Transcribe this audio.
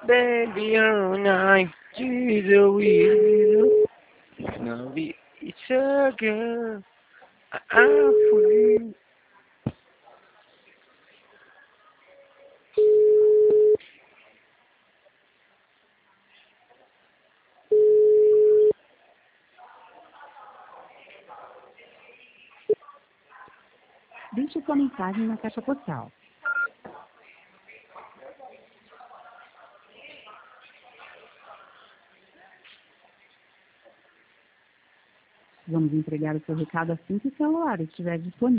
Baby, all night, Jesus, we now it's a girl. I'm free. Deixe sua mensagem na caixa postal. Vamos entregar o seu recado assim que o celular estiver disponível.